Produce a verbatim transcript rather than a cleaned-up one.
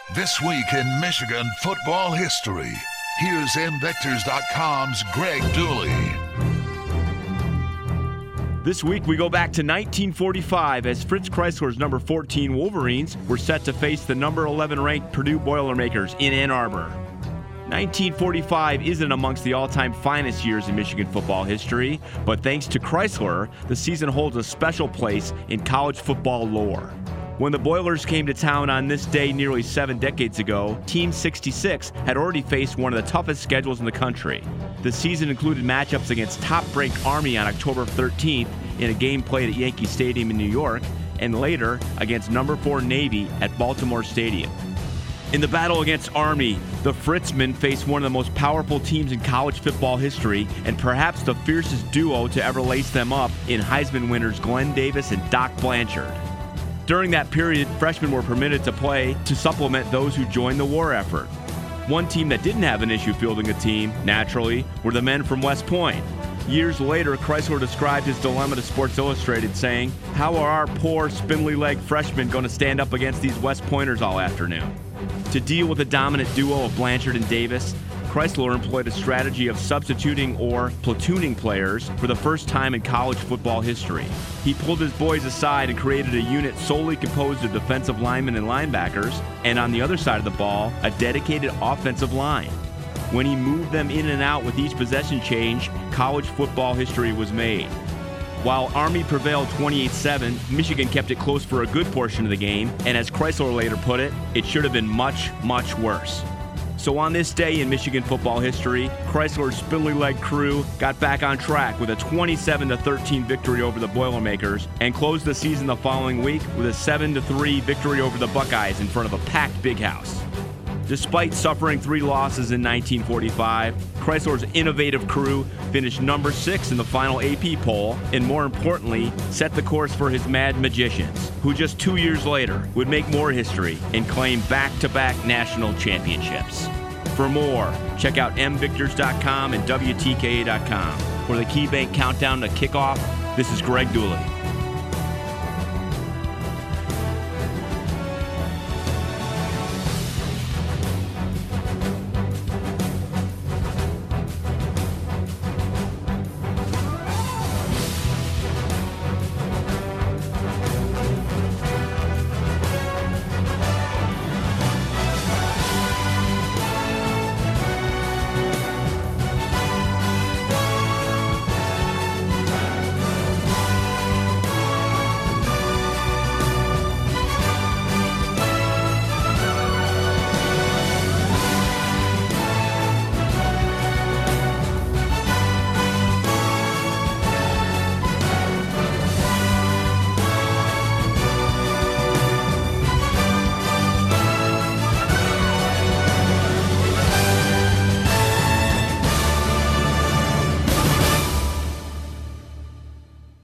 This week in Michigan football history, here's M Vectors dot com's Greg Dooley. This week we go back to nineteen forty-five as Fritz Chrysler's number fourteen Wolverines were set to face the number eleven ranked Purdue Boilermakers in Ann Arbor. nineteen forty-five isn't amongst the all-time finest years in Michigan football history, but thanks to Chrysler, the season holds a special place in college football lore. When the Boilers came to town on this day nearly seven decades ago, Team sixty-six had already faced one of the toughest schedules in the country. The season included matchups against top-ranked Army on October thirteenth in a game played at Yankee Stadium in New York, and later against number four Navy at Baltimore Stadium. In the battle against Army, the Fritzmen faced one of the most powerful teams in college football history and perhaps the fiercest duo to ever lace them up in Heisman winners Glenn Davis and Doc Blanchard. During that period, freshmen were permitted to play to supplement those who joined the war effort. One team that didn't have an issue fielding a team, naturally, were the men from West Point. Years later, Chrysler described his dilemma to Sports Illustrated, saying, "How are our poor, spindly-legged freshmen going to stand up against these West Pointers all afternoon?" To deal with the dominant duo of Blanchard and Davis, Chrysler employed a strategy of substituting or platooning players for the first time in college football history. He pulled his boys aside and created a unit solely composed of defensive linemen and linebackers, and on the other side of the ball, a dedicated offensive line. When he moved them in and out with each possession change, college football history was made. While Army prevailed twenty-eight seven, Michigan kept it close for a good portion of the game, and as Chrysler later put it, it should have been much, much worse. So on this day in Michigan football history, Chrysler's spindly-legged crew got back on track with a twenty-seven to thirteen victory over the Boilermakers and closed the season the following week with a seven to three victory over the Buckeyes in front of a packed Big House. Despite suffering three losses in nineteen forty-five, Chrysler's innovative crew finished number six in the final A P poll and, more importantly, set the course for his Mad Magicians, who just two years later would make more history and claim back-to-back national championships. For more, check out M Vectors dot com and W T K A dot com. For the KeyBank Countdown to Kickoff, this is Greg Dooley.